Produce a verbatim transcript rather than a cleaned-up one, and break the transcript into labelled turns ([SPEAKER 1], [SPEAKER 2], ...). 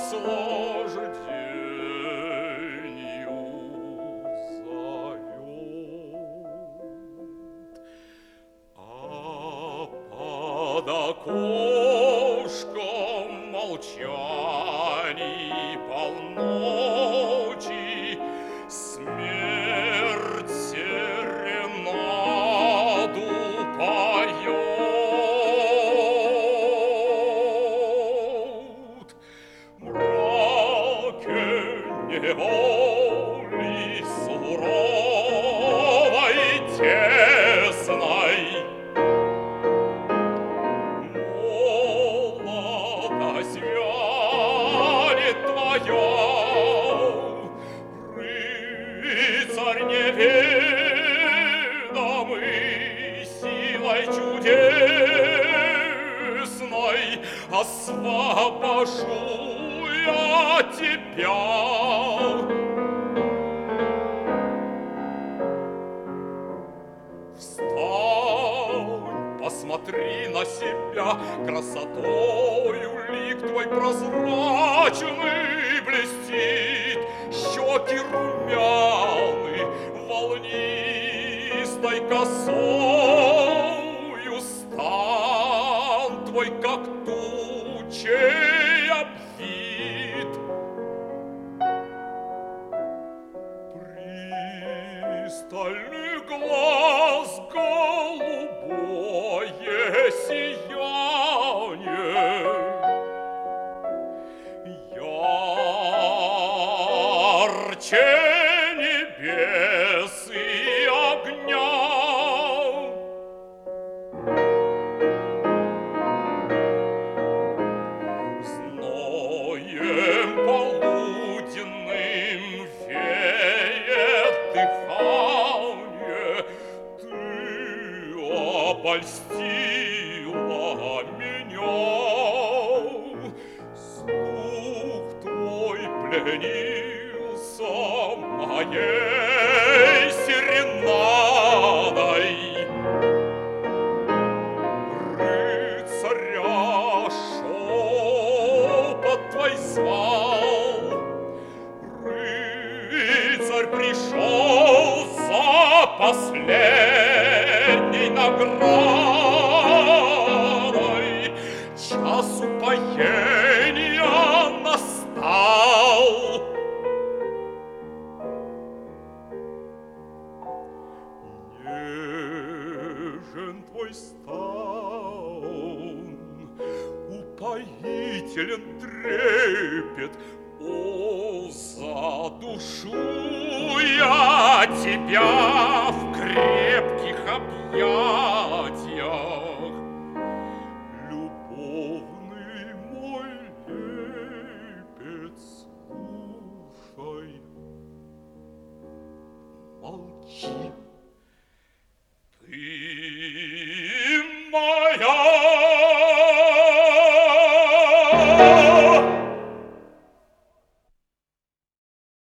[SPEAKER 1] наслаждению зовет. А под окошком молчаний полночи смерть серенаду поет. Мраке неволи суровой тесной молодость вянет твоя, рыцарь неведомый силой чудесной, освобожу я тебя. Встань, посмотри на себя, красотою лик твой прозрачный блестит, щеки румяны волнистой косою, стан твой, как тучей обвит. Пристальный глаз, голубое сияние, ярче небес и огня. Зноем полуденным веет дыхание, ты обольстила меня. Слух твой пленился моей серенадой. Рыцаря шепот твой звал, рыцарь пришел за последней наградой. Час упоения настал. Нежен твой стан, упоителен трепет, о, задушу я тебя в крепких объятиях.